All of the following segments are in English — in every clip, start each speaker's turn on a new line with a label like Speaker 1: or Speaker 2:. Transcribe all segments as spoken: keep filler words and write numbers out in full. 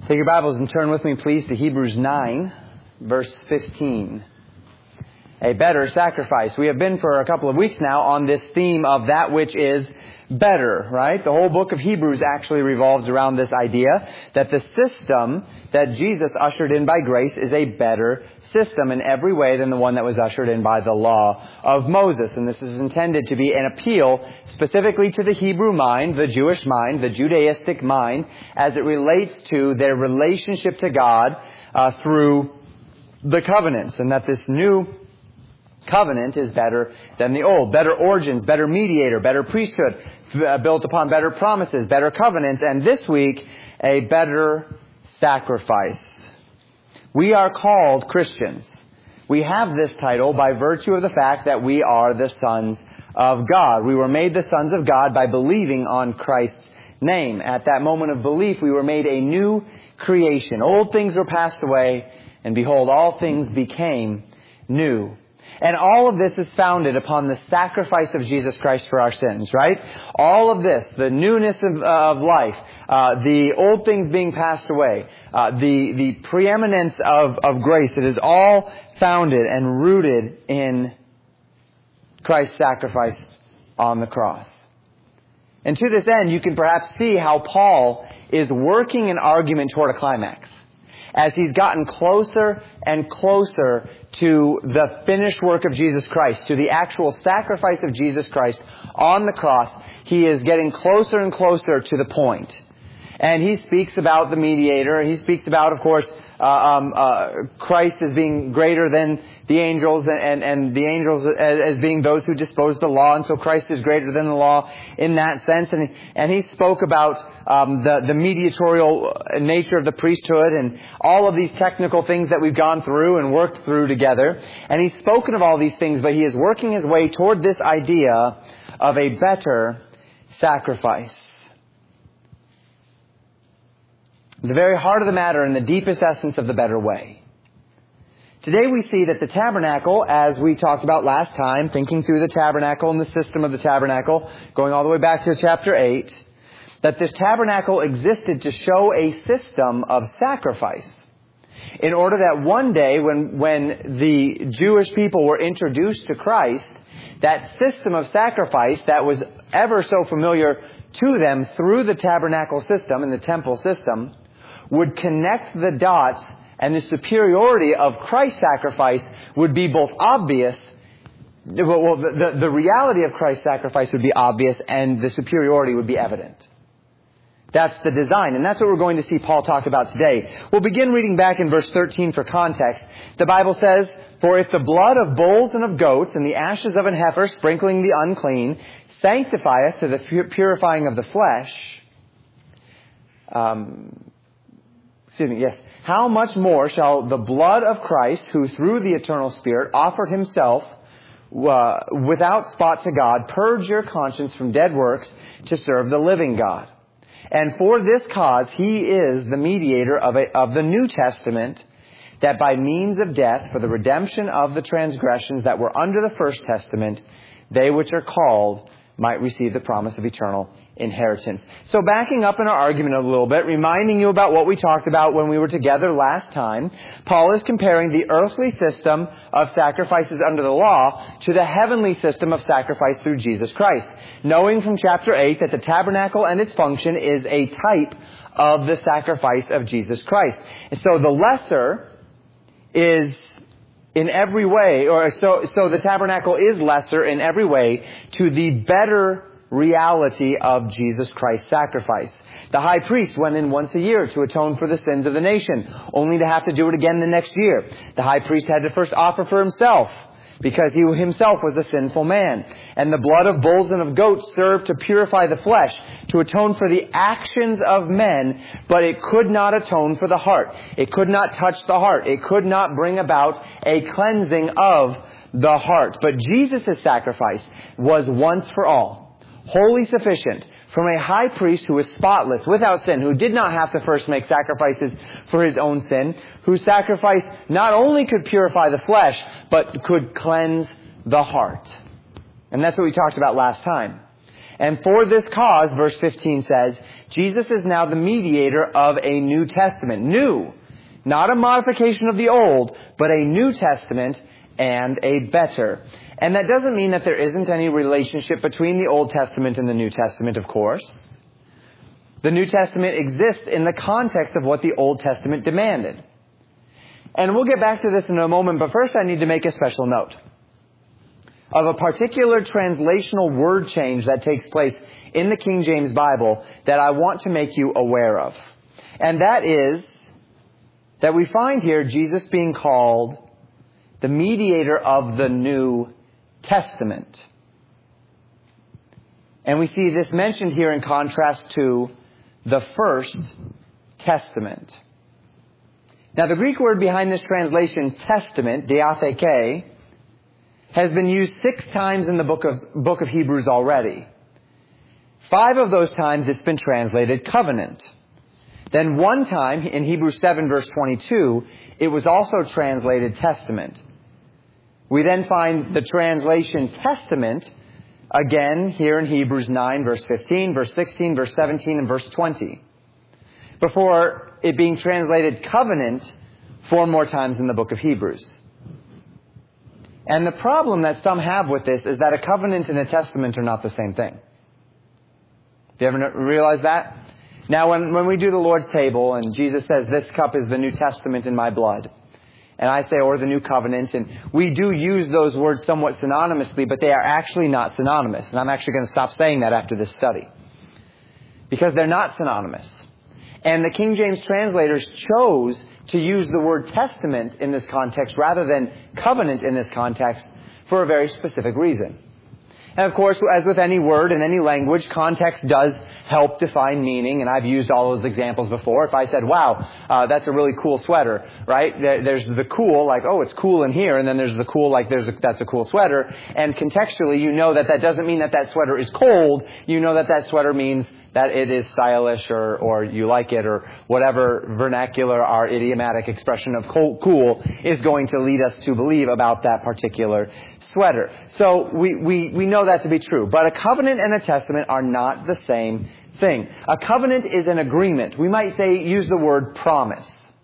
Speaker 1: Take your Bibles and turn with me, please, to Hebrews nine, verse fifteen. A better sacrifice. We have been for a couple of weeks now on this theme of that which is better, right? The whole book of Hebrews actually revolves around this idea that the system that Jesus ushered in by grace is a better system in every way than the one that was ushered in by the law of Moses. And this is intended to be an appeal specifically to the Hebrew mind, the Jewish mind, the Judaistic mind, as it relates to their relationship to God uh, through the covenants, and that this new covenant is better than the old. Better origins, better mediator, better priesthood, built upon better promises, better covenants, and this week, a better sacrifice. We are called Christians. We have this title by virtue of the fact that we are the sons of God. We were made the sons of God by believing on Christ's name. At that moment of belief, we were made a new creation. Old things were passed away, and behold, all things became new. And all of this is founded upon the sacrifice of Jesus Christ for our sins, right? All of this, the newness of, uh, of life, uh, the old things being passed away, uh, the, the preeminence of, of grace, it is all founded and rooted in Christ's sacrifice on the cross. And to this end, you can perhaps see how Paul is working an argument toward a climax. As he's gotten closer and closer to the finished work of Jesus Christ, to the actual sacrifice of Jesus Christ on the cross, he is getting closer and closer to the point. And he speaks about the mediator. He speaks about, of course, uh, um, uh, Christ as being greater than the angels, and, and, and the angels as, as being those who dispose the law. And so Christ is greater than the law in that sense. And, and he spoke about um, the, the mediatorial nature of the priesthood and all of these technical things that we've gone through and worked through together. And he's spoken of all these things, but he is working his way toward this idea of a better sacrifice. The very heart of the matter and the deepest essence of the better way. Today we see that the tabernacle, as we talked about last time, thinking through the tabernacle and the system of the tabernacle, going all the way back to chapter eight, that this tabernacle existed to show a system of sacrifice. In order that one day when, when the Jewish people were introduced to Christ, that system of sacrifice that was ever so familiar to them through the tabernacle system and the temple system would connect the dots, and the superiority of Christ's sacrifice would be both obvious. Well, the, the, the reality of Christ's sacrifice would be obvious, and the superiority would be evident. That's the design, and that's what we're going to see Paul talk about today. We'll begin reading back in verse thirteen for context. The Bible says, "For if the blood of bulls and of goats and the ashes of an heifer sprinkling the unclean sanctifieth to the purifying of the flesh," um, excuse me, yes, "how much more shall the blood of Christ, who through the eternal Spirit offered himself uh, without spot to God, purge your conscience from dead works to serve the living God? And for this cause he is the mediator of, a, of the New Testament, that by means of death, for the redemption of the transgressions that were under the first testament, they which are called might receive the promise of eternal inheritance." So backing up in our argument a little bit, reminding you about what we talked about when we were together last time, Paul is comparing the earthly system of sacrifices under the law to the heavenly system of sacrifice through Jesus Christ, knowing from chapter eight that the tabernacle and its function is a type of the sacrifice of Jesus Christ. And so the lesser is in every way, or so, so the tabernacle is lesser in every way to the better reality of Jesus Christ's sacrifice. The high priest went in once a year to atone for the sins of the nation, only to have to do it again the next year. The high priest had to first offer for himself, because he himself was a sinful man. And the blood of bulls and of goats served to purify the flesh, to atone for the actions of men, but it could not atone for the heart. It could not touch the heart. It could not bring about a cleansing of the heart. But Jesus' sacrifice was once for all, wholly sufficient, from a high priest who was spotless, without sin, who did not have to first make sacrifices for his own sin, whose sacrifice not only could purify the flesh, but could cleanse the heart. And that's what we talked about last time. And for this cause, verse fifteen says, Jesus is now the mediator of a New Testament. New. Not a modification of the old, but a New Testament and a better. And that doesn't mean that there isn't any relationship between the Old Testament and the New Testament, of course. The New Testament exists in the context of what the Old Testament demanded. And we'll get back to this in a moment, but first I need to make a special note of a particular translational word change that takes place in the King James Bible that I want to make you aware of. And that is that we find here Jesus being called the mediator of the New Testament. And we see this mentioned here in contrast to the First Testament. Now, the Greek word behind this translation, testament, diatheke, has been used six times in the book of, book of Hebrews already. Five of those times it's been translated covenant. Then one time, in Hebrews seven verse twenty-two, it was also translated testament. We then find the translation testament again here in Hebrews nine verse fifteen, verse sixteen, verse seventeen, and verse twenty. Before it being translated covenant four more times in the book of Hebrews. And the problem that some have with this is that a covenant and a testament are not the same thing. Do you ever realize that? Now, when, when we do the Lord's table and Jesus says, this cup is the New Testament in my blood, and I say, or the New Covenant, and we do use those words somewhat synonymously, but they are actually not synonymous. And I'm actually going to stop saying that after this study. Because they're not synonymous. And the King James translators chose to use the word testament in this context rather than covenant in this context for a very specific reason. And of course, as with any word in any language, context does help define meaning. And I've used all those examples before. If I said, wow, uh, that's a really cool sweater, right? There's the cool, like, oh, it's cool in here. And then there's the cool, like, there's a, that's a cool sweater. And contextually, you know that that doesn't mean that that sweater is cold. You know that that sweater means that it is stylish or, or you like it or whatever vernacular or idiomatic expression of cool is going to lead us to believe about that particular sweater. So we, we, we know that to be true. But a covenant and a testament are not the same thing. A covenant is an agreement. We might say, use the word promise.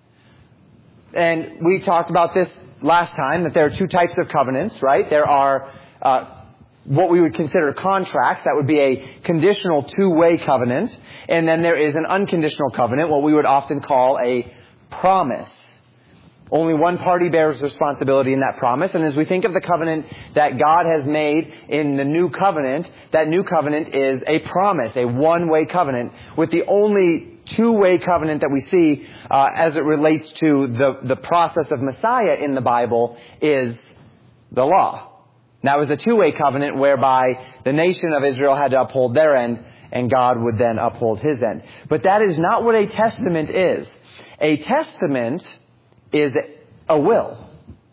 Speaker 1: And we talked about this last time, that there are two types of covenants, right? There are uh, what we would consider contracts. That would be a conditional two-way covenant. And then there is an unconditional covenant, what we would often call a promise. Only one party bears responsibility in that promise. And as we think of the covenant that God has made in the new covenant, that new covenant is a promise, a one-way covenant, with the only two-way covenant that we see uh, as it relates to the, the process of Messiah in the Bible is the law. That was a two-way covenant whereby the nation of Israel had to uphold their end and God would then uphold his end. But that is not what a testament is. A testament is a will.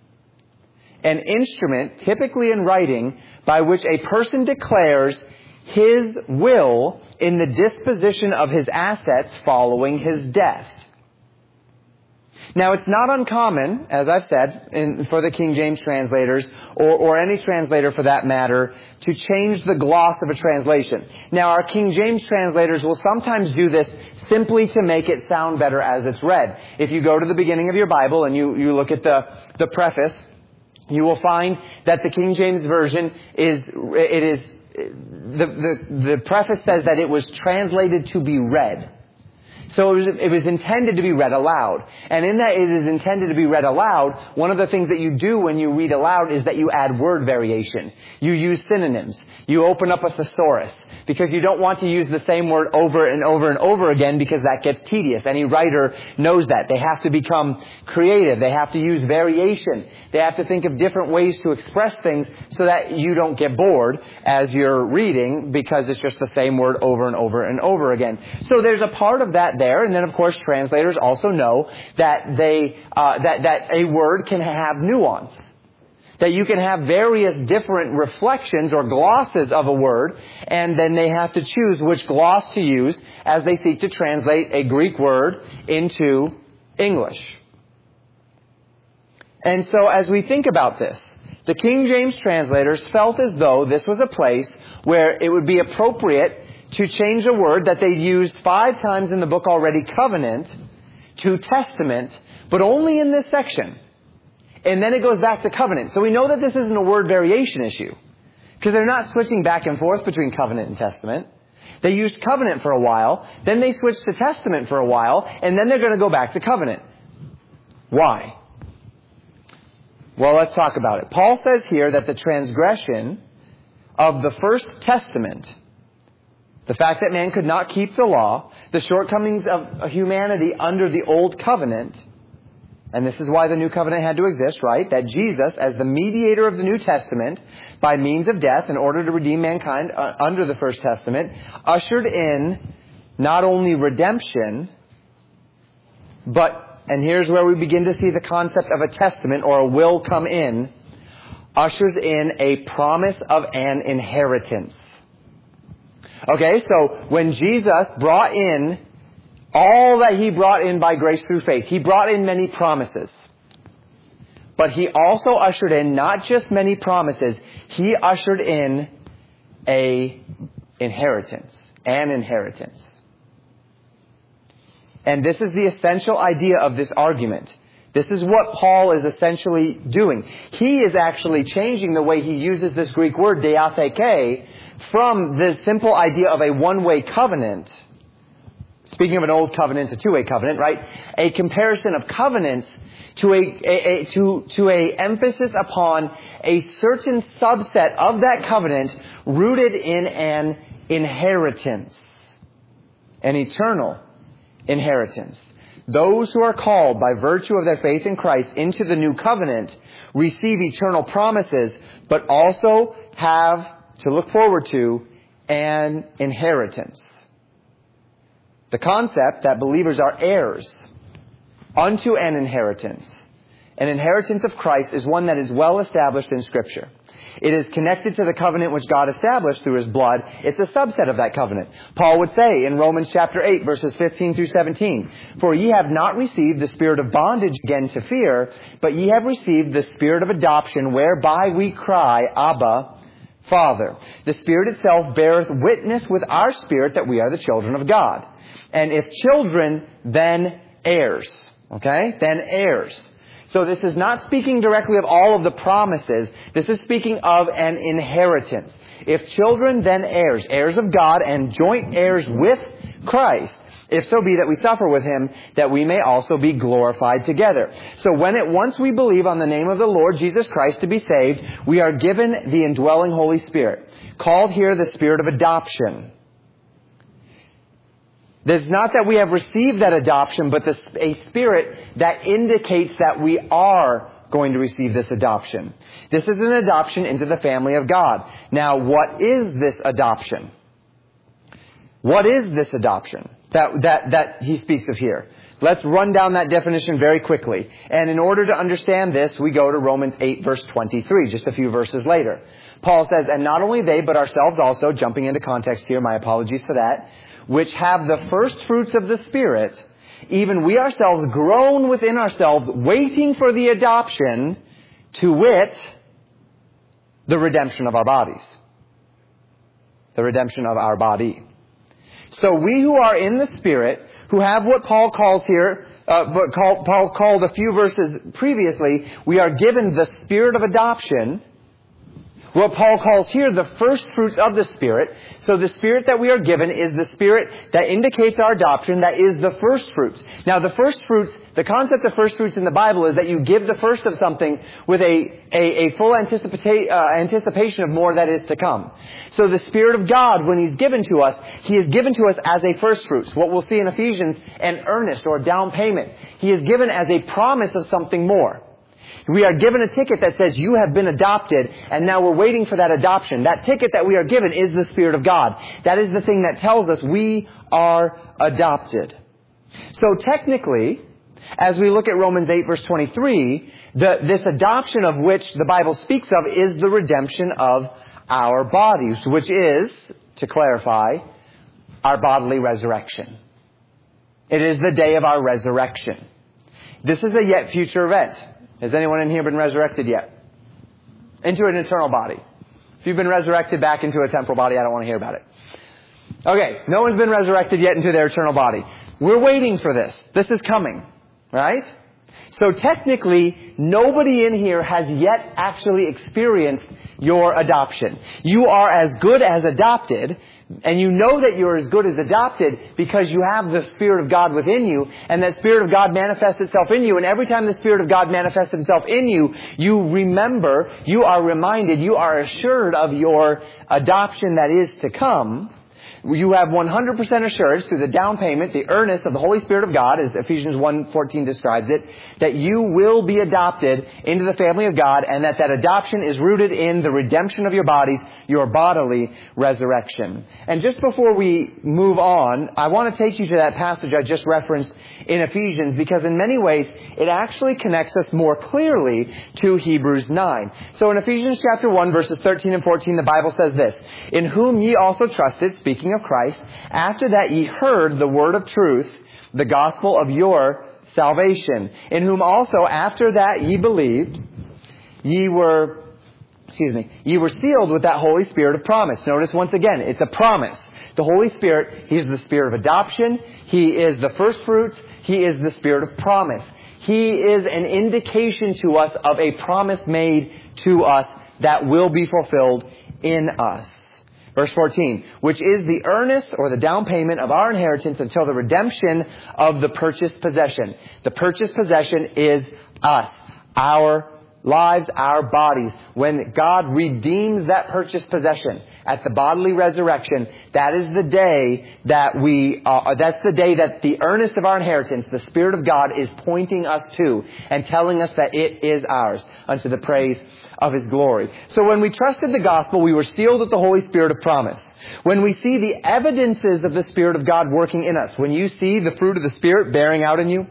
Speaker 1: An instrument, typically in writing, by which a person declares his will in the disposition of his assets following his death. Now, it's not uncommon, as I've said, in, for the King James translators, or, or any translator for that matter, to change the gloss of a translation. Now, our King James translators will sometimes do this simply to make it sound better as it's read. If you go to the beginning of your Bible and you, you look at the, the preface, you will find that the King James Version is, it is, the, the, the preface says that it was translated to be read. So it was, it was intended to be read aloud. And in that it is intended to be read aloud, one of the things that you do when you read aloud is that you add word variation. You use synonyms. You open up a thesaurus. Because you don't want to use the same word over and over and over again because that gets tedious. Any writer knows that. They have to become creative. They have to use variation. They have to think of different ways to express things so that you don't get bored as you're reading because it's just the same word over and over and over again. So there's a part of that there. And then, of course, translators also know that they uh, that that a word can have nuance. That you can have various different reflections or glosses of a word, and then they have to choose which gloss to use as they seek to translate a Greek word into English. And so as we think about this, the King James translators felt as though this was a place where it would be appropriate to change a word that they'd used five times in the book already, covenant, to testament, but only in this section. And then it goes back to covenant. So we know that this isn't a word variation issue, because they're not switching back and forth between covenant and testament. They used covenant for a while, then they switched to testament for a while, and then they're going to go back to covenant. Why? Well, let's talk about it. Paul says here that the transgression of the first testament, the fact that man could not keep the law, the shortcomings of humanity under the old covenant, and this is why the new covenant had to exist, right? That Jesus, as the mediator of the New Testament, by means of death, in order to redeem mankind uh, under the First Testament, ushered in not only redemption, but, and here's where we begin to see the concept of a testament or a will come in, ushers in a promise of an inheritance. Okay, so when Jesus brought in all that He brought in by grace through faith, He brought in many promises. But He also ushered in not just many promises, He ushered in a inheritance, an inheritance. And this is the essential idea of this argument. This is what Paul is essentially doing. He is actually changing the way he uses this Greek word, diatheke, from the simple idea of a one-way covenant. Speaking of an old covenant, a two-way covenant, right? A comparison of covenants to a, a, a to to a emphasis upon a certain subset of that covenant rooted in an inheritance, an eternal inheritance. Those who are called by virtue of their faith in Christ into the new covenant receive eternal promises, but also have to look forward to an inheritance. The concept that believers are heirs unto an inheritance. An inheritance of Christ is one that is well established in Scripture. It is connected to the covenant which God established through His blood. It's a subset of that covenant. Paul would say in Romans chapter eight, verses fifteen through seventeen, "For ye have not received the spirit of bondage again to fear, but ye have received the spirit of adoption, whereby we cry, Abba, Father. The Spirit itself beareth witness with our spirit that we are the children of God. And if children, then heirs." Okay? Then heirs. So this is not speaking directly of all of the promises. This is speaking of an inheritance. If children, then heirs. Heirs of God and joint heirs with Christ. If so be that we suffer with Him, that we may also be glorified together. So when it once we believe on the name of the Lord Jesus Christ to be saved, we are given the indwelling Holy Spirit, called here the Spirit of adoption. It's not that we have received that adoption, but the, a spirit that indicates that we are going to receive this adoption. This is an adoption into the family of God. Now, what is this adoption? What is this adoption that, that, that he speaks of here? Let's run down that definition very quickly. And in order to understand this, we go to Romans eight, verse twenty-three, just a few verses later. Paul says, "And not only they, but ourselves also," jumping into context here, my apologies for that, "which have the first fruits of the Spirit, even we ourselves groan within ourselves, waiting for the adoption, to wit, the redemption of our bodies." The redemption of our body. So we who are in the Spirit, who have what Paul calls here, uh, what Paul called a few verses previously, we are given the Spirit of adoption. What Paul calls here the first fruits of the Spirit. So the Spirit that we are given is the Spirit that indicates our adoption, that is the first fruits. Now the first fruits, the concept of first fruits in the Bible is that you give the first of something with a, a, a full anticipa- uh, anticipation of more that is to come. So the Spirit of God, when He's given to us, He is given to us as a first fruits. What we'll see in Ephesians, an earnest or down payment. He is given as a promise of something more. We are given a ticket that says you have been adopted, and now we're waiting for that adoption. That ticket that we are given is the Spirit of God. That is the thing that tells us we are adopted. So technically, as we look at Romans eight, verse twenty-three, the, this adoption of which the Bible speaks of is the redemption of our bodies, which is, to clarify, our bodily resurrection. It is the day of our resurrection. This is a yet future event. Has anyone in here been resurrected yet? Into an eternal body. If you've been resurrected back into a temporal body, I don't want to hear about it. Okay, no one's been resurrected yet into their eternal body. We're waiting for this. This is coming, right? So technically, nobody in here has yet actually experienced your adoption. You are as good as adopted, and you know that you're as good as adopted because you have the Spirit of God within you, and that Spirit of God manifests itself in you. And every time the Spirit of God manifests Himself in you, you remember, you are reminded, you are assured of your adoption that is to come. You have one hundred percent assurance through the down payment, the earnest of the Holy Spirit of God, as Ephesians one fourteen describes it, that you will be adopted into the family of God, and that that adoption is rooted in the redemption of your bodies, your bodily resurrection. And just before we move on, I want to take you to that passage I just referenced in Ephesians, because in many ways it actually connects us more clearly to Hebrews nine. So in Ephesians chapter one, verses thirteen and fourteen, the Bible says this, "In whom ye also trusted," speaking of Christ, "after that ye heard the word of truth, the gospel of your salvation, in whom also after that ye believed, ye were, excuse me, ye were sealed with that Holy Spirit of promise." Notice once again, it's a promise. The Holy Spirit, He is the Spirit of adoption. He is the first fruits. He is the Spirit of promise. He is an indication to us of a promise made to us that will be fulfilled in us. Verse fourteen, "which is the earnest," or the down payment, "of our inheritance until the redemption of the purchased possession." The purchased possession is us, our lives, our bodies. When God redeems that purchased possession at the bodily resurrection, that is the day that we, uh, that's the day that the earnest of our inheritance, the Spirit of God, is pointing us to and telling us that it is ours unto the praise of His glory. So when we trusted the gospel, we were sealed with the Holy Spirit of promise. When we see the evidences of the Spirit of God working in us, when you see the fruit of the Spirit bearing out in you,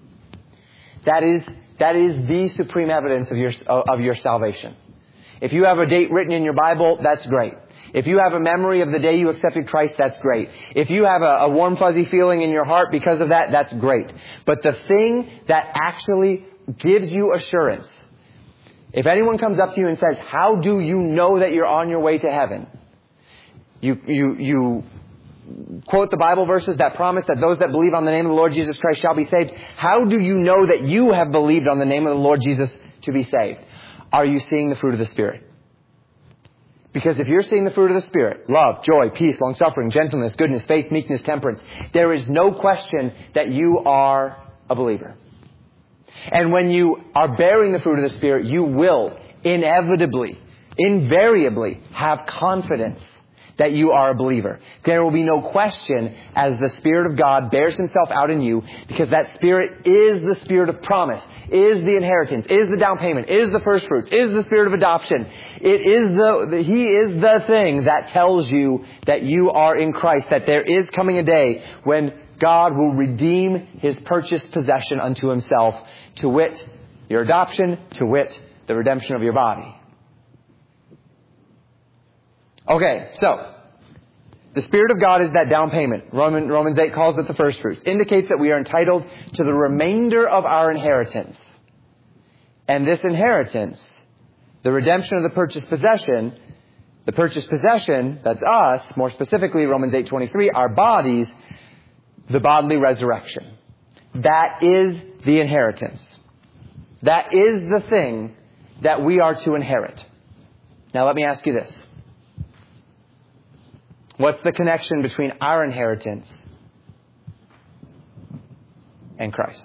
Speaker 1: that is That is the supreme evidence of your, of your salvation. If you have a date written in your Bible, that's great. If you have a memory of the day you accepted Christ, that's great. If you have a, a warm, fuzzy feeling in your heart because of that, that's great. But the thing that actually gives you assurance, if anyone comes up to you and says, "How do you know that you're on your way to heaven?" You, you, you quote the Bible verses that promise that those that believe on the name of the Lord Jesus Christ shall be saved. How do you know that you have believed on the name of the Lord Jesus to be saved? Are you seeing the fruit of the Spirit? Because if you're seeing the fruit of the Spirit, love, joy, peace, long-suffering, gentleness, goodness, faith, meekness, temperance, there is no question that you are a believer. And when you are bearing the fruit of the Spirit, you will inevitably, invariably have confidence that you are a believer. There will be no question as the Spirit of God bears Himself out in you, because that Spirit is the Spirit of promise, is the inheritance, is the down payment, is the first fruits, is the Spirit of adoption. It is the, the He is the thing that tells you that you are in Christ, that there is coming a day when God will redeem His purchased possession unto Himself, to wit, your adoption, to wit, the redemption of your body. Okay, so the Spirit of God is that down payment. Roman, Romans eight calls it the first fruits. Indicates that we are entitled to the remainder of our inheritance. And this inheritance, the redemption of the purchased possession, the purchased possession, that's us, more specifically Romans eight twenty-three, our bodies, the bodily resurrection. That is the inheritance. That is the thing that we are to inherit. Now let me ask you this. What's the connection between our inheritance and Christ?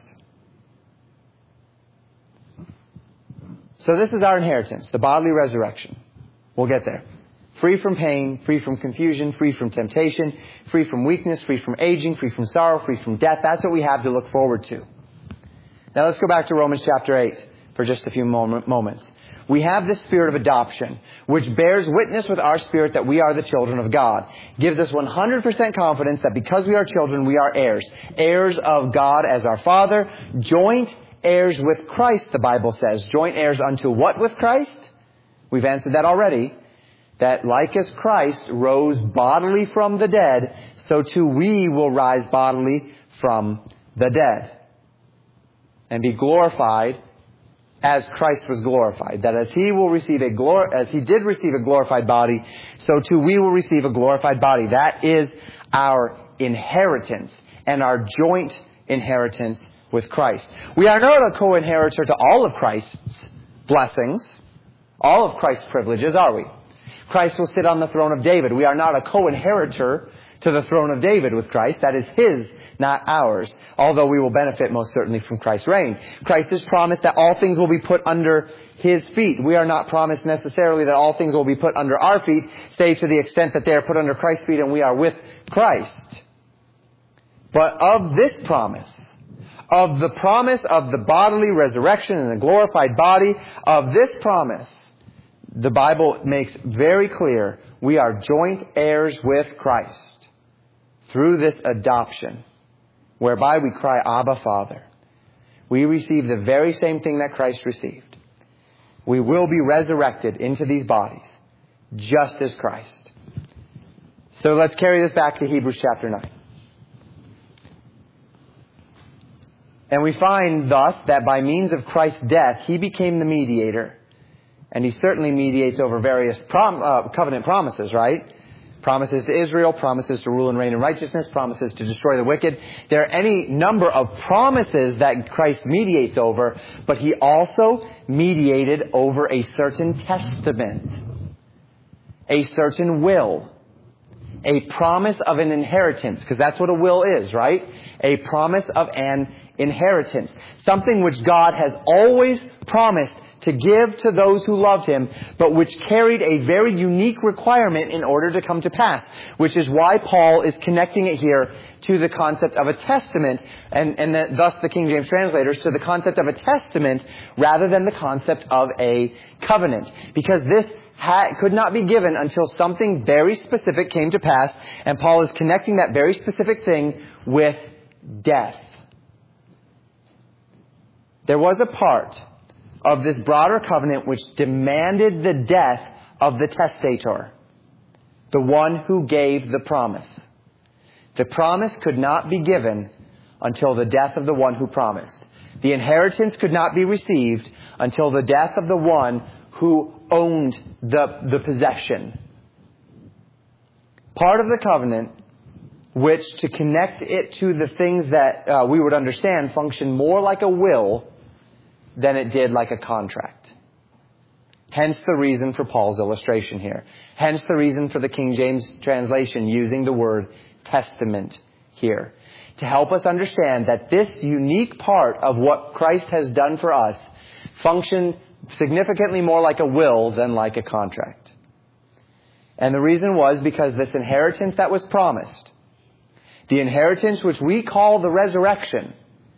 Speaker 1: So this is our inheritance, the bodily resurrection. We'll get there. Free from pain, free from confusion, free from temptation, free from weakness, free from aging, free from sorrow, free from death. That's what we have to look forward to. Now let's go back to Romans chapter eight for just a few moments. We have this Spirit of adoption, which bears witness with our spirit that we are the children of God. Gives us one hundred percent confidence that because we are children, we are heirs. Heirs of God as our Father. Joint heirs with Christ, the Bible says. Joint heirs unto what with Christ? We've answered that already. That like as Christ rose bodily from the dead, so too we will rise bodily from the dead. And be glorified as Christ was glorified. That as he will receive a glor- as he did receive a glorified body, so too we will receive a glorified body. That is our inheritance and our joint inheritance with Christ. We are not a co-inheritor to all of Christ's blessings, all of Christ's privileges, are we? Christ will sit on the throne of David. We are not a co-inheritor to the throne of David with Christ. That is his, not ours. Although we will benefit most certainly from Christ's reign. Christ has promised that all things will be put under his feet. We are not promised necessarily that all things will be put under our feet, save to the extent that they are put under Christ's feet and we are with Christ. But of this promise, of the promise of the bodily resurrection and the glorified body, of this promise, the Bible makes very clear we are joint heirs with Christ through this adoption, whereby we cry, Abba, Father. We receive the very same thing that Christ received. We will be resurrected into these bodies, just as Christ. So let's carry this back to Hebrews chapter nine. And we find thus that by means of Christ's death, he became the mediator. And he certainly mediates over various prom- uh, covenant promises, right? Promises to Israel, promises to rule and reign in righteousness, promises to destroy the wicked. There are any number of promises that Christ mediates over, but he also mediated over a certain testament, a certain will, a promise of an inheritance, because that's what a will is, right? A promise of an inheritance. Something which God has always promised to give to those who loved him, but which carried a very unique requirement in order to come to pass, which is why Paul is connecting it here to the concept of a testament, and, and the, thus the King James translators to the concept of a testament rather than the concept of a covenant. Because this ha- could not be given until something very specific came to pass, and Paul is connecting that very specific thing with death. There was a part of this broader covenant which demanded the death of the testator, the one who gave the promise. The promise could not be given until the death of the one who promised. The inheritance could not be received until the death of the one who owned the, the possession. Part of the covenant, which to connect it to the things that uh, we would understand function more like a will than it did like a contract. Hence the reason for Paul's illustration here. Hence the reason for the King James translation using the word testament here. To help us understand that this unique part of what Christ has done for us functioned significantly more like a will than like a contract. And the reason was because this inheritance that was promised, the inheritance which we call the resurrection,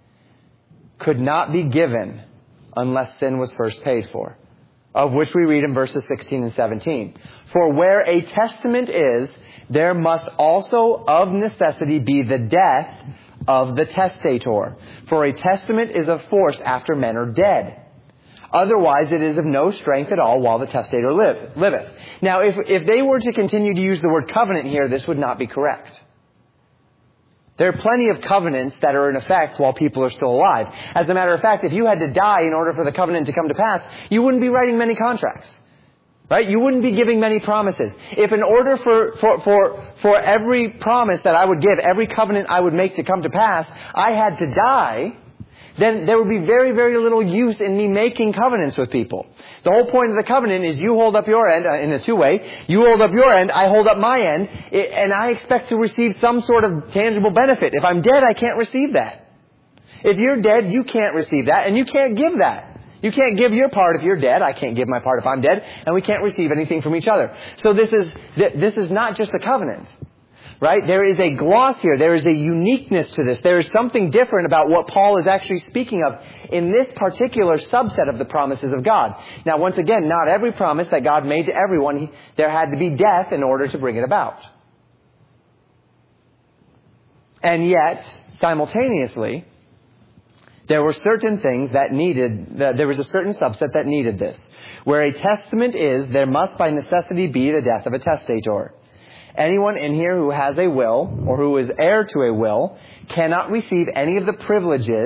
Speaker 1: could not be given unless sin was first paid for, of which we read in verses sixteen and seventeen. For where a testament is, there must also of necessity be the death of the testator. For a testament is of force after men are dead. Otherwise it is of no strength at all while the testator live, liveth. Now if, if they were to continue to use the word covenant here, this would not be correct. There are plenty of covenants that are in effect while people are still alive. As a matter of fact, if you had to die in order for the covenant to come to pass, you wouldn't be writing many contracts. Right? You wouldn't be giving many promises. If in order for, for, for, for every promise that I would give, every covenant I would make to come to pass, I had to die, then there would be very, very little use in me making covenants with people. The whole point of the covenant is you hold up your end uh, in a two-way. You hold up your end, I hold up my end, it, and I expect to receive some sort of tangible benefit. If I'm dead, I can't receive that. If you're dead, you can't receive that, and you can't give that. You can't give your part if you're dead. I can't give my part if I'm dead, and we can't receive anything from each other. So this is this is not just a covenant. Right? There is a gloss here. There is a uniqueness to this. There is something different about what Paul is actually speaking of in this particular subset of the promises of God. Now, once again, not every promise that God made to everyone, he, there had to be death in order to bring it about. And yet, simultaneously, there were certain things that needed, there was a certain subset that needed this. Where a testament is, there must by necessity be the death of a testator. Anyone in here who has a will, or who is heir to a will, cannot receive any of the privileges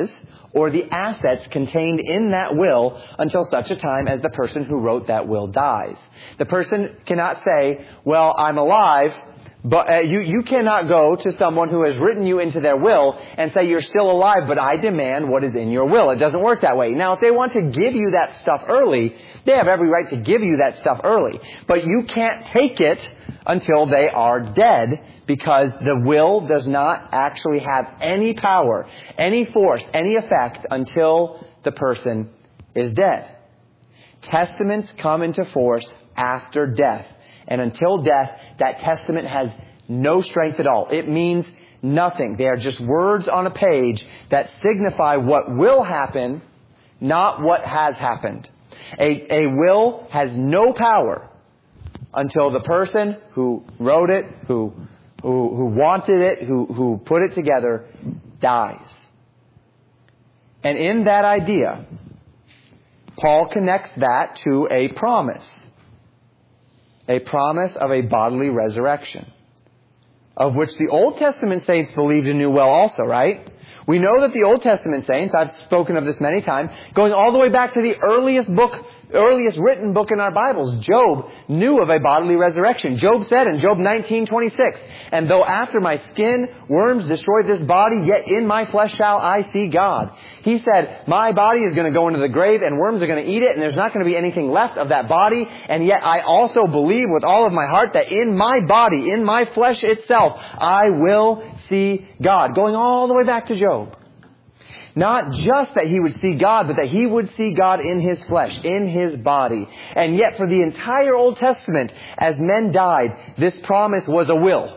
Speaker 1: or the assets contained in that will until such a time as the person who wrote that will dies. The person cannot say, well, I'm alive, but uh, you, you cannot go to someone who has written you into their will and say, you're still alive, but I demand what is in your will. It doesn't work that way. Now, if they want to give you that stuff early, they have every right to give you that stuff early. But you can't take it until they are dead, because the will does not actually have any power, any force, any effect until the person is dead. Testaments come into force after death. And until death, that testament has no strength at all. It means nothing. They are just words on a page that signify what will happen, not what has happened. A, a will has no power until the person who wrote it, who, who, who wanted it, who, who put it together, dies. And in that idea, Paul connects that to a promise. A promise of a bodily resurrection, of which the Old Testament saints believed and knew well also, right? We know that the Old Testament saints, I've spoken of this many times, going all the way back to the earliest book, earliest written book in our Bibles, Job, knew of a bodily resurrection. Job said in Job nineteen twenty-six, and though after my skin worms destroy this body, yet in my flesh shall I see God. He said, my body is going to go into the grave and worms are going to eat it, and there's not going to be anything left of that body. And yet I also believe with all of my heart that in my body, in my flesh itself, I will see God. Going all the way back to Job. Not just that he would see God, but that he would see God in his flesh, in his body. And yet for the entire Old Testament, as men died, this promise was a will.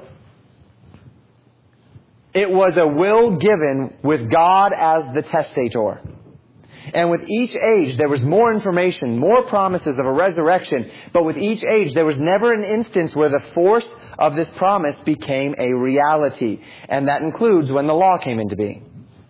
Speaker 1: It was a will given with God as the testator. And with each age, there was more information, more promises of a resurrection. But with each age, there was never an instance where the force of this promise became a reality. And that includes when the law came into being,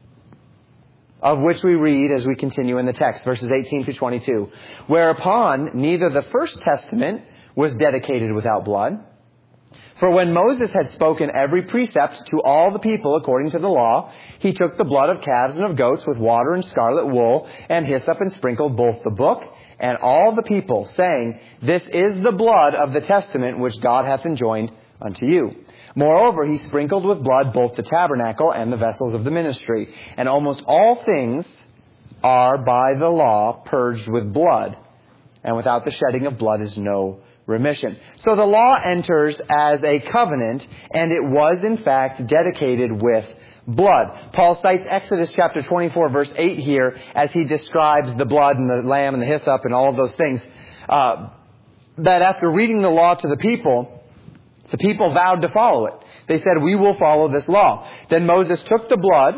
Speaker 1: of which we read as we continue in the text, verses eighteen to twenty-two. Whereupon neither the first testament was dedicated without blood. For when Moses had spoken every precept to all the people according to the law, he took the blood of calves and of goats with water and scarlet wool and hyssop and sprinkled both the book and all the people, saying, this is the blood of the testament which God hath enjoined unto you. Moreover, he sprinkled with blood both the tabernacle and the vessels of the ministry. And almost all things are by the law purged with blood. And without the shedding of blood is no remission. So the law enters as a covenant, and it was in fact dedicated with blood. Paul cites Exodus chapter twenty-four verse eight here as he describes the blood and the lamb and the hyssop and all of those things. Uh, that after reading the law to the people, the people vowed to follow it. They said, we will follow this law. Then Moses took the blood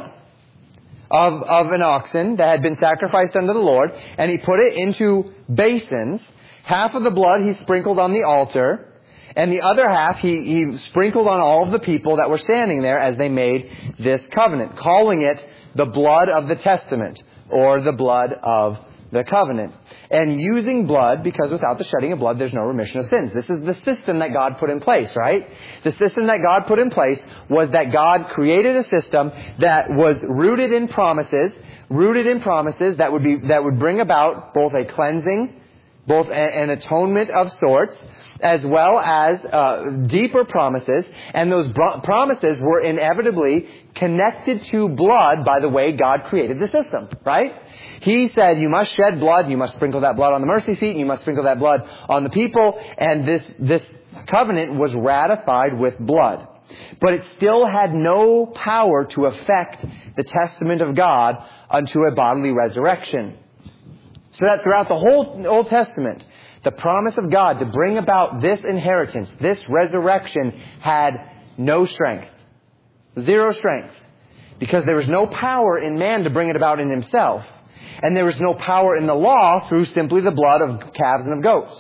Speaker 1: of, of an oxen that had been sacrificed unto the Lord, and he put it into basins. Half of the blood he sprinkled on the altar, and the other half he, he sprinkled on all of the people that were standing there as they made this covenant, calling it the blood of the testament, or the blood of the covenant. And using blood, because without the shedding of blood, there's no remission of sins. This is the system that God put in place, right? The system that God put in place was that God created a system that was rooted in promises, rooted in promises that would be, that would bring about both a cleansing, both an atonement of sorts, as well as uh, deeper promises. And those bro- promises were inevitably connected to blood by the way God created the system, right? He said, you must shed blood, you must sprinkle that blood on the mercy seat, and you must sprinkle that blood on the people. And this, this covenant was ratified with blood. But it still had no power to affect the testament of God unto a bodily resurrection. So that throughout the whole Old Testament, the promise of God to bring about this inheritance, this resurrection, had no strength. Zero strength. Because there was no power in man to bring it about in himself. And there was no power in the law through simply the blood of calves and of goats.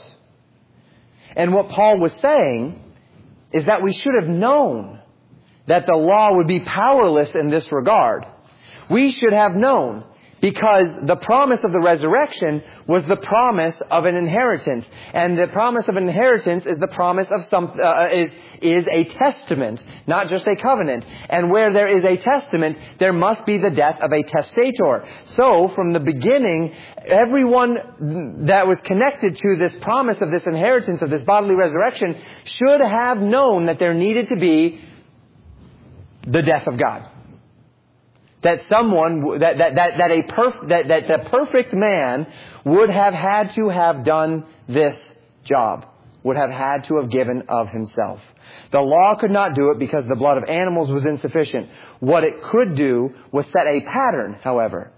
Speaker 1: And what Paul was saying is that we should have known that the law would be powerless in this regard. We should have known Because the promise of the resurrection was the promise of an inheritance. And the promise of an inheritance is the promise of some, uh, is, is a testament, not just a covenant. And where there is a testament, there must be the death of a testator. So, from the beginning, everyone that was connected to this promise of this inheritance, of this bodily resurrection, should have known that there needed to be the death of God. That someone, that, that, that, that a perf, that, that the perfect man would have had to have done this job. Would have had to have given of himself. The law could not do it because the blood of animals was insufficient. What it could do was set a pattern, however,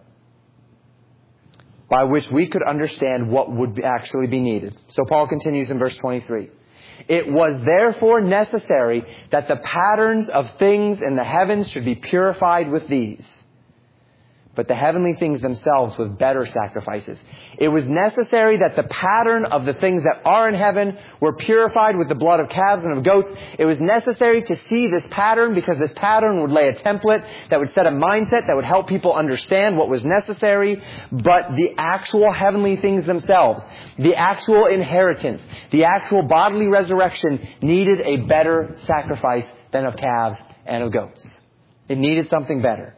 Speaker 1: by which we could understand what would actually be needed. So Paul continues in verse twenty-three. It was therefore necessary that the patterns of things in the heavens should be purified with these, but the heavenly things themselves with better sacrifices. It was necessary that the pattern of the things that are in heaven were purified with the blood of calves and of goats. It was necessary to see this pattern because this pattern would lay a template that would set a mindset that would help people understand what was necessary. But the actual heavenly things themselves, the actual inheritance, the actual bodily resurrection needed a better sacrifice than of calves and of goats. It needed something better.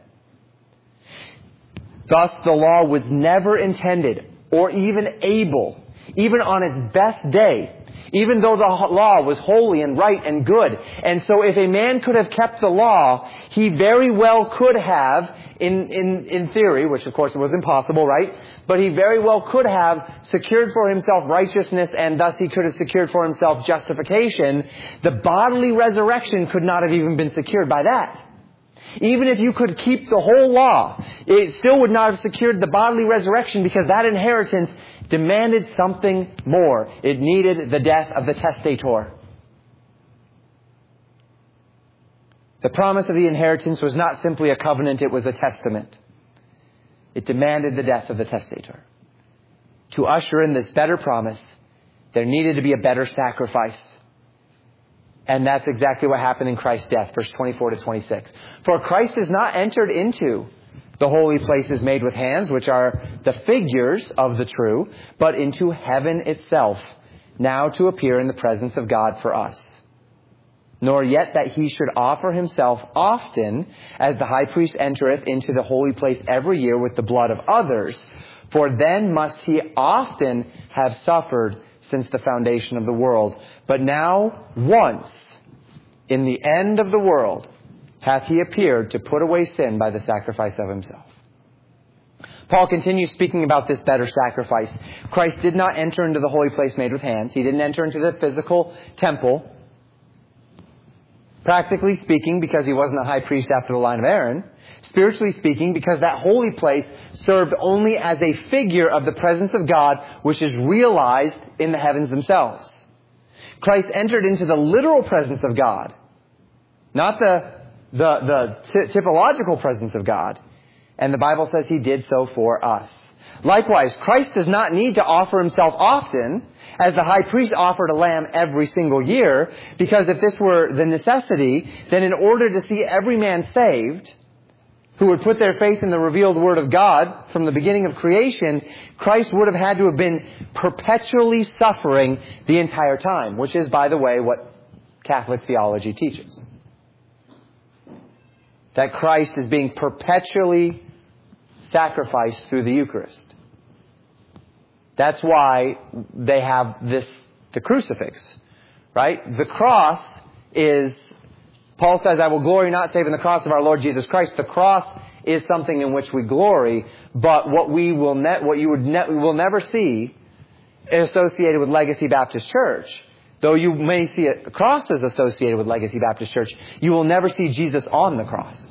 Speaker 1: Thus, the law was never intended or even able, even on its best day, even though the law was holy and right and good. And so if a man could have kept the law, he very well could have, in, in, in theory, which of course was impossible, right? But he very well could have secured for himself righteousness, and thus he could have secured for himself justification. The bodily resurrection could not have even been secured by that. Even if you could keep the whole law, it still would not have secured the bodily resurrection because that inheritance demanded something more. It needed the death of the testator. The promise of the inheritance was not simply a covenant, it was a testament. It demanded the death of the testator. To usher in this better promise, there needed to be a better sacrifice. And that's exactly what happened in Christ's death, verse twenty-four to twenty-six. For Christ has not entered into the holy places made with hands, which are the figures of the true, but into heaven itself, now to appear in the presence of God for us. Nor yet that he should offer himself often, as the high priest entereth into the holy place every year with the blood of others, for then must he often have suffered since the foundation of the world. But now, once, in the end of the world, hath he appeared to put away sin by the sacrifice of himself. Paul continues speaking about this better sacrifice. Christ did not enter into the holy place made with hands. He didn't enter into the physical temple. Practically speaking, because he wasn't a high priest after the line of Aaron. Spiritually speaking, because that holy place served only as a figure of the presence of God, which is realized in the heavens themselves. Christ entered into the literal presence of God, not the, the, the t- typological presence of God. And the Bible says he did so for us. Likewise, Christ does not need to offer himself often, as the high priest offered a lamb every single year, because if this were the necessity, then in order to see every man saved, who would put their faith in the revealed Word of God from the beginning of creation, Christ would have had to have been perpetually suffering the entire time, which is, by the way, what Catholic theology teaches. That Christ is being perpetually sacrificed through the Eucharist. That's why they have this, the crucifix, right? The cross is, Paul says, I will glory not save in the cross of our Lord Jesus Christ. The cross is something in which we glory, but what we will ne- what you would ne- we will never see associated with Legacy Baptist Church. Though you may see a crosses associated with Legacy Baptist Church, you will never see Jesus on the cross.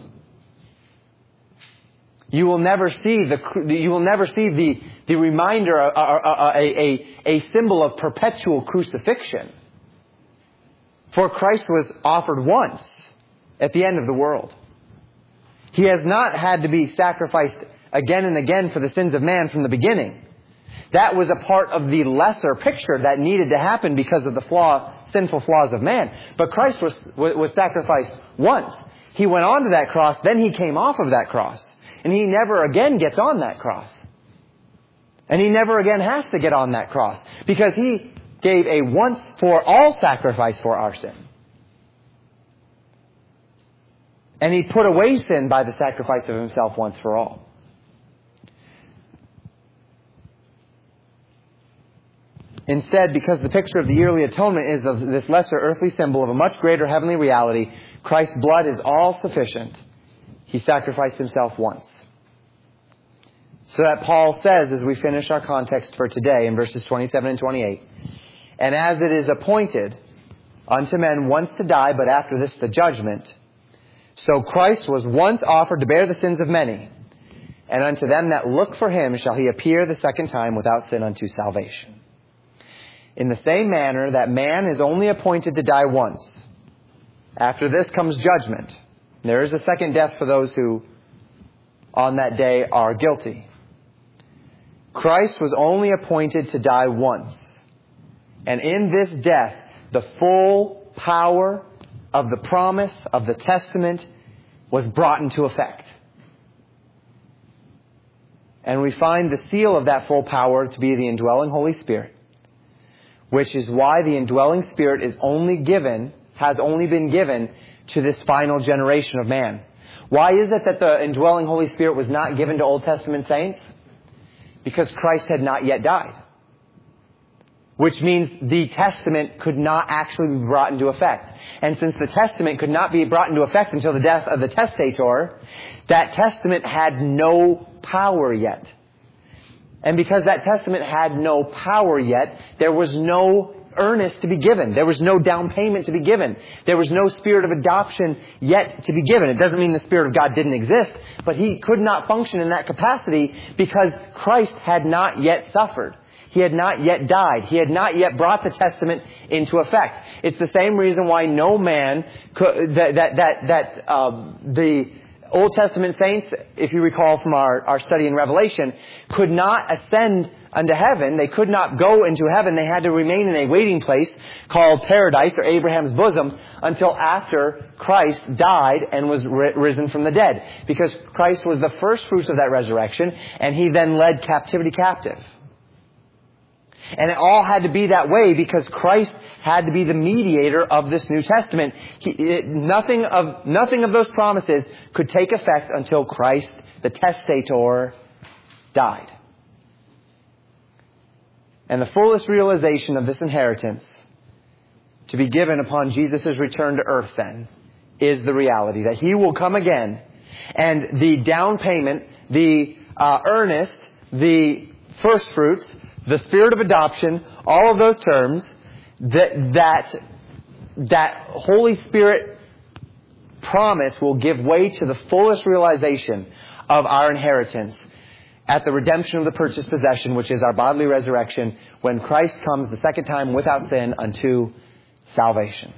Speaker 1: You will never see the you will never see the the reminder, a, a, a, a symbol of perpetual crucifixion. For Christ was offered once at the end of the world. He has not had to be sacrificed again and again for the sins of man from the beginning. That was a part of the lesser picture that needed to happen because of the flaw, sinful flaws of man. But Christ was was sacrificed once. He went on to that cross, then he came off of that cross. And He never again gets on that cross. And He never again has to get on that cross. Because He gave a once for all sacrifice for our sin. And He put away sin by the sacrifice of Himself once for all. Instead, because the picture of the yearly atonement is of this lesser earthly symbol of a much greater heavenly reality, Christ's blood is all sufficient. He sacrificed Himself once. So that Paul says, as we finish our context for today in verses twenty-seven and twenty-eight, and as it is appointed unto men once to die, but after this the judgment, so Christ was once offered to bear the sins of many, and unto them that look for Him shall He appear the second time without sin unto salvation. In the same manner that man is only appointed to die once. After this comes judgment. There is a second death for those who on that day are guilty. Christ was only appointed to die once. And in this death, the full power of the promise of the testament was brought into effect. And we find the seal of that full power to be the indwelling Holy Spirit. Which is why the indwelling Spirit is only given, has only been given to this final generation of man. Why is it that the indwelling Holy Spirit was not given to Old Testament saints? Because Christ had not yet died. Which means the testament could not actually be brought into effect. And since the testament could not be brought into effect until the death of the testator, that testament had no power yet. And because that testament had no power yet, there was no earnest to be given. There was no down payment to be given. There was no spirit of adoption yet to be given. It doesn't mean the Spirit of God didn't exist, but He could not function in that capacity because Christ had not yet suffered. He had not yet died. He had not yet brought the testament into effect. It's the same reason why no man could, that, that, that, that uh, the Old Testament saints, if you recall from our, our study in Revelation, could not ascend unto heaven. They could not go into heaven. They had to remain in a waiting place called paradise or Abraham's bosom until after Christ died and was ri- risen from the dead. Because Christ was the first fruits of that resurrection, and He then led captivity captive. And it all had to be that way because Christ had to be the mediator of this New Testament. He, it, nothing of nothing of those promises could take effect until Christ, the testator, died. And the fullest realization of this inheritance to be given upon Jesus' return to earth then is the reality that He will come again, and the down payment, the uh, earnest, the first fruits, the spirit of adoption, all of those terms, that that that Holy Spirit promise will give way to the fullest realization of our inheritance at the redemption of the purchased possession, which is our bodily resurrection, when Christ comes the second time without sin unto salvation.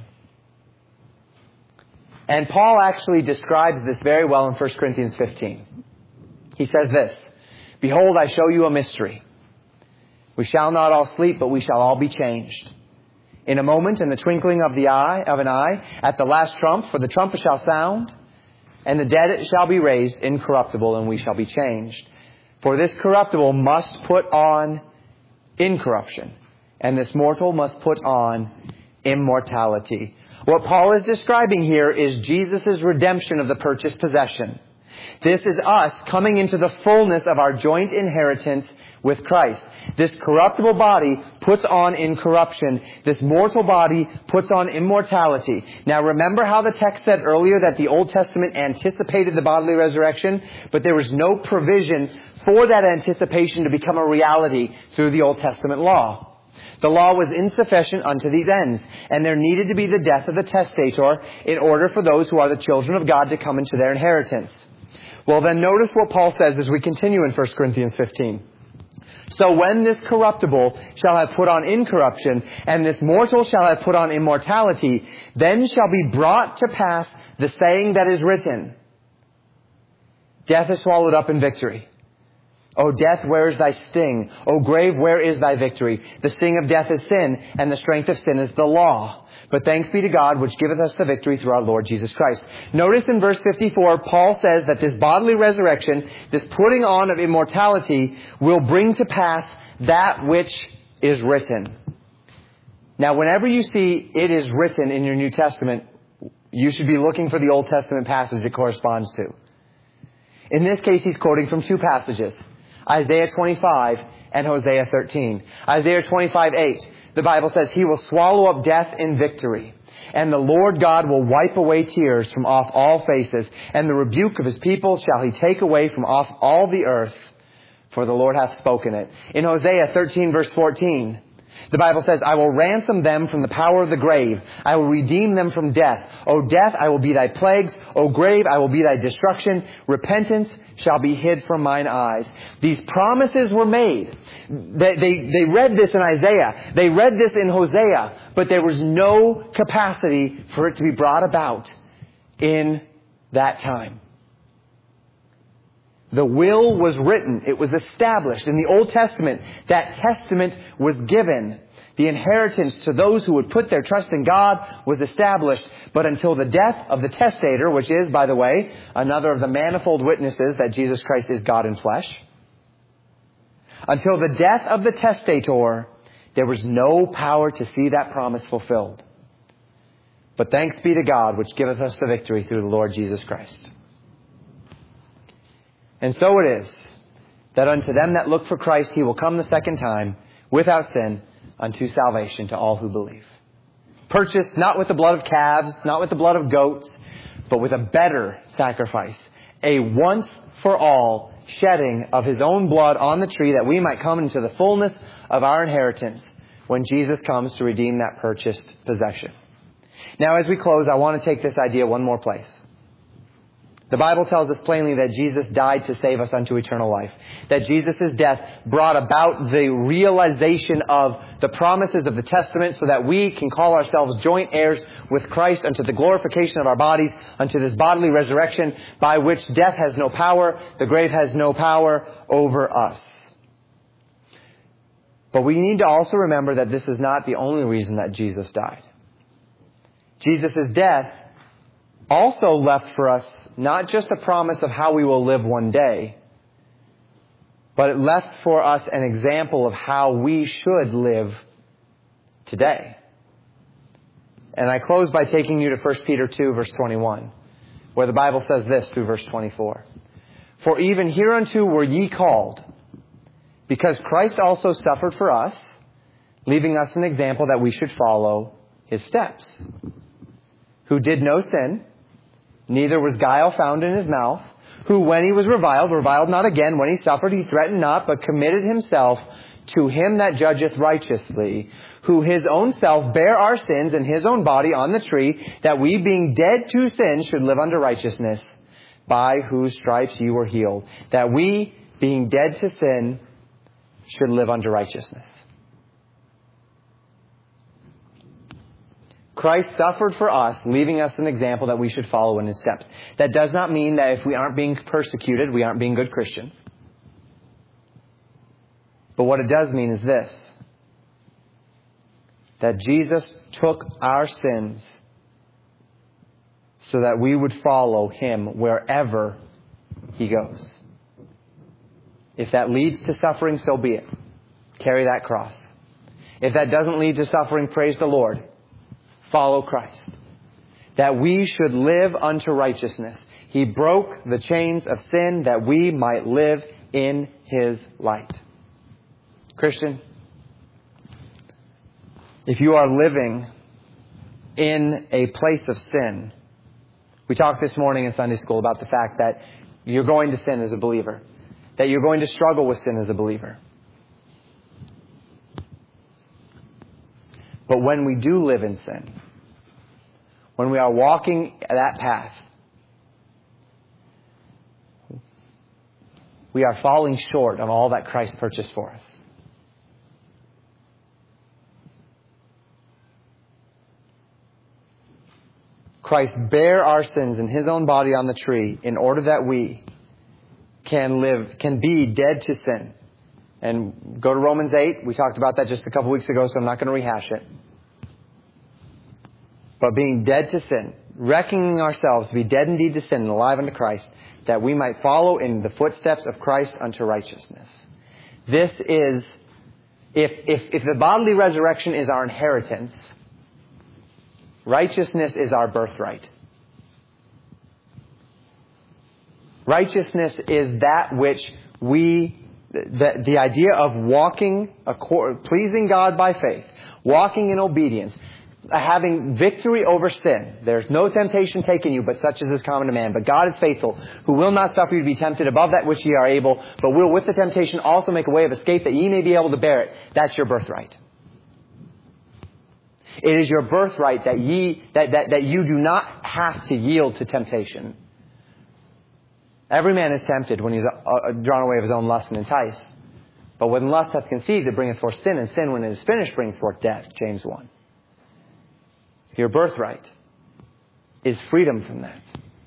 Speaker 1: And Paul actually describes this very well in First Corinthians fifteen. He says this, "Behold, I show you a mystery. We shall not all sleep, but we shall all be changed. In a moment, in the twinkling of the eye, of an eye, at the last trump, for the trumpet shall sound, and the dead shall be raised incorruptible, and we shall be changed. For this corruptible must put on incorruption, and this mortal must put on immortality." What Paul is describing here is Jesus' redemption of the purchased possession. This is us coming into the fullness of our joint inheritance with Christ. This corruptible body puts on incorruption. This mortal body puts on immortality. Now remember how the text said earlier that the Old Testament anticipated the bodily resurrection, but there was no provision for that anticipation to become a reality through the Old Testament law. The law was insufficient unto these ends, and there needed to be the death of the testator in order for those who are the children of God to come into their inheritance. Well, then notice what Paul says as we continue in First Corinthians fifteen. "So when this corruptible shall have put on incorruption, and this mortal shall have put on immortality, then shall be brought to pass the saying that is written, Death is swallowed up in victory. O death, where is thy sting? O grave, where is thy victory? The sting of death is sin, and the strength of sin is the law. But thanks be to God, which giveth us the victory through our Lord Jesus Christ. Notice in verse fifty-four, Paul says that this bodily resurrection, this putting on of immortality, will bring to pass that which is written. Now, whenever you see it is written in your New Testament, you should be looking for the Old Testament passage it corresponds to. In this case, he's quoting from two passages. Isaiah twenty-five and Hosea thirteen. Isaiah twenty-five eight. The Bible says, He will swallow up death in victory. And the Lord God will wipe away tears from off all faces. And the rebuke of His people shall He take away from off all the earth. For the Lord hath spoken it. In Hosea thirteen verse fourteen. The Bible says, I will ransom them from the power of the grave. I will redeem them from death. O death, I will be thy plagues. O grave, I will be thy destruction. Repentance shall be hid from mine eyes. These promises were made. They, they, they read this in Isaiah. They read this in Hosea. But there was no capacity for it to be brought about in that time. The will was written. It was established. In the Old Testament, that testament was given. The inheritance to those who would put their trust in God was established. But until the death of the testator, which is, by the way, another of the manifold witnesses that Jesus Christ is God in flesh. Until the death of the testator, there was no power to see that promise fulfilled. But thanks be to God, which giveth us the victory through the Lord Jesus Christ. And so it is, that unto them that look for Christ, He will come the second time, without sin, unto salvation to all who believe. Purchased not with the blood of calves, not with the blood of goats, but with a better sacrifice. A once for all shedding of His own blood on the tree, that we might come into the fullness of our inheritance when Jesus comes to redeem that purchased possession. Now, as we close, I want to take this idea one more place. The Bible tells us plainly that Jesus died to save us unto eternal life. That Jesus' death brought about the realization of the promises of the Testament so that we can call ourselves joint heirs with Christ unto the glorification of our bodies, unto this bodily resurrection by which death has no power, the grave has no power over us. But we need to also remember that this is not the only reason that Jesus died. Jesus' death also left for us not just a promise of how we will live one day, but it left for us an example of how we should live today. And I close by taking you to First Peter two, verse twenty-one, where the Bible says this through verse twenty-four. For even hereunto were ye called, because Christ also suffered for us, leaving us an example that we should follow His steps, who did no sin, neither was guile found in His mouth, who when He was reviled, reviled not again. When He suffered, He threatened not, but committed Himself to Him that judgeth righteously, who His own self bare our sins in His own body on the tree, that we being dead to sin should live unto righteousness, by whose stripes ye were healed. That we, being dead to sin, should live unto righteousness. Christ suffered for us, leaving us an example that we should follow in His steps. That does not mean that if we aren't being persecuted, we aren't being good Christians. But what it does mean is this, that Jesus took our sins so that we would follow Him wherever He goes. If that leads to suffering, so be it. Carry that cross. If that doesn't lead to suffering, praise the Lord. Follow Christ. That we should live unto righteousness. He broke the chains of sin that we might live in His light. Christian, if you are living in a place of sin, we talked this morning in Sunday school about the fact that you're going to sin as a believer. That you're going to struggle with sin as a believer. But when we do live in sin, when we are walking that path, we are falling short of all that Christ purchased for us. Christ bare our sins in His own body on the tree in order that we can live, can be dead to sin. And go to Romans eight. We talked about that just a couple weeks ago, so I'm not going to rehash it. But being dead to sin, reckoning ourselves to be dead indeed to sin and alive unto Christ, that we might follow in the footsteps of Christ unto righteousness. This is, if, if, if the bodily resurrection is our inheritance, righteousness is our birthright. Righteousness is that which we, the, the idea of walking, pleasing God by faith, walking in obedience, having victory over sin. There's no temptation taken you, but such as is common to man. But God is faithful, who will not suffer you to be tempted above that which ye are able, but will with the temptation also make a way of escape that ye may be able to bear it. That's your birthright. It is your birthright that ye, that, that, that you do not have to yield to temptation. Every man is tempted when he's uh, drawn away of his own lust and enticed. But when lust hath conceived, it bringeth forth sin, and sin, when it is finished, brings forth death. James one. Your birthright is freedom from that.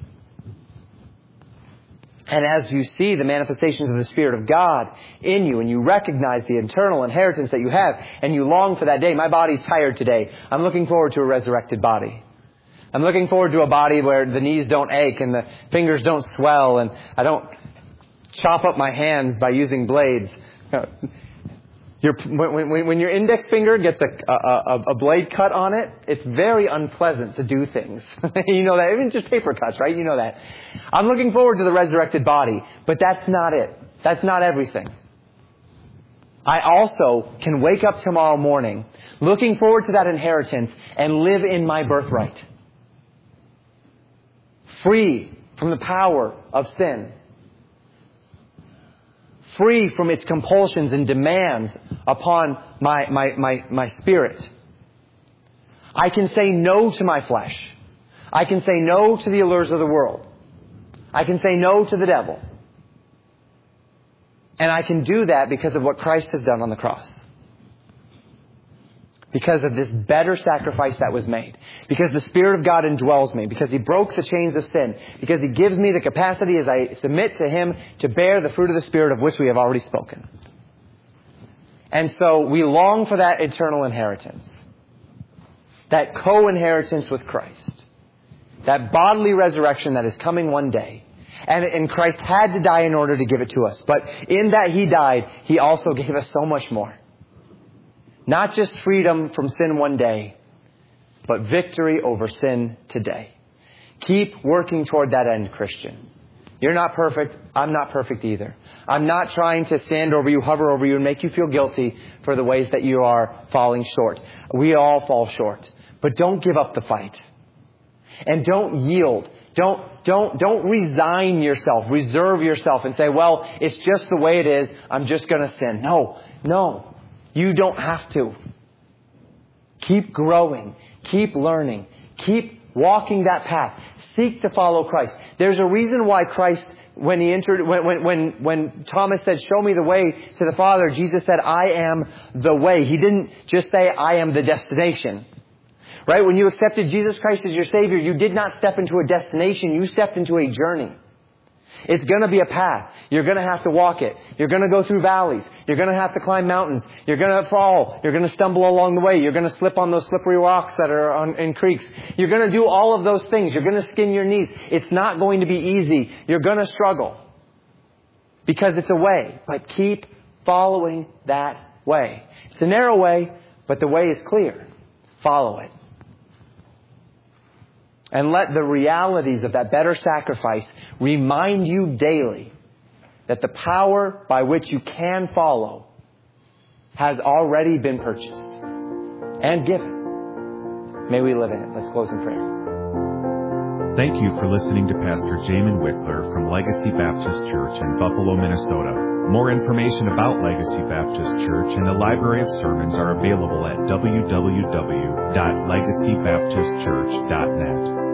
Speaker 1: And as you see the manifestations of the Spirit of God in you, and you recognize the eternal inheritance that you have, and you long for that day. My body's tired today. I'm looking forward to a resurrected body. I'm looking forward to a body where the knees don't ache and the fingers don't swell and I don't chop up my hands by using blades. Your, when, when, when your index finger gets a, a, a blade cut on it, it's very unpleasant to do things. You know that. Even just paper cuts, right? You know that. I'm looking forward to the resurrected body, but that's not it. That's not everything. I also can wake up tomorrow morning looking forward to that inheritance and live in my birthright. Free from the power of sin. Free from its compulsions and demands upon my, my, my, my spirit. I can say no to my flesh. I can say no to the allures of the world. I can say no to the devil. And I can do that because of what Christ has done on the cross. Because of this better sacrifice that was made. Because the Spirit of God indwells me. Because He broke the chains of sin. Because He gives me the capacity as I submit to Him to bear the fruit of the Spirit of which we have already spoken. And so we long for that eternal inheritance. That co-inheritance with Christ. That bodily resurrection that is coming one day. And, and Christ had to die in order to give it to us. But in that He died, He also gave us so much more. Not just freedom from sin one day, but victory over sin today. Keep working toward that end, Christian. You're not perfect. I'm not perfect either. I'm not trying to stand over you, hover over you, and make you feel guilty for the ways that you are falling short. We all fall short. But don't give up the fight. And don't yield. Don't, don't, don't resign yourself, reserve yourself and say, well, it's just the way it is. I'm just going to sin. No, no. You don't have to. Keep growing. Keep learning. Keep walking that path. Seek to follow Christ. There's a reason why Christ, when he entered, when, when, when, when Thomas said, show me the way to the Father, Jesus said, I am the way. He didn't just say, I am the destination. Right? When you accepted Jesus Christ as your Savior, you did not step into a destination. You stepped into a journey. It's going to be a path. You're going to have to walk it. You're going to go through valleys. You're going to have to climb mountains. You're going to fall. You're going to stumble along the way. You're going to slip on those slippery rocks that are on, in creeks. You're going to do all of those things. You're going to skin your knees. It's not going to be easy. You're going to struggle. Because it's a way. But keep following that way. It's a narrow way, but the way is clear. Follow it. And let the realities of that better sacrifice remind you daily that the power by which you can follow has already been purchased and given. May we live in it. Let's close in prayer.
Speaker 2: Thank you for listening to Pastor Jamin Wickler from Legacy Baptist Church in Buffalo, Minnesota. More information about Legacy Baptist Church and a library of sermons are available at w w w dot legacy baptist church dot net.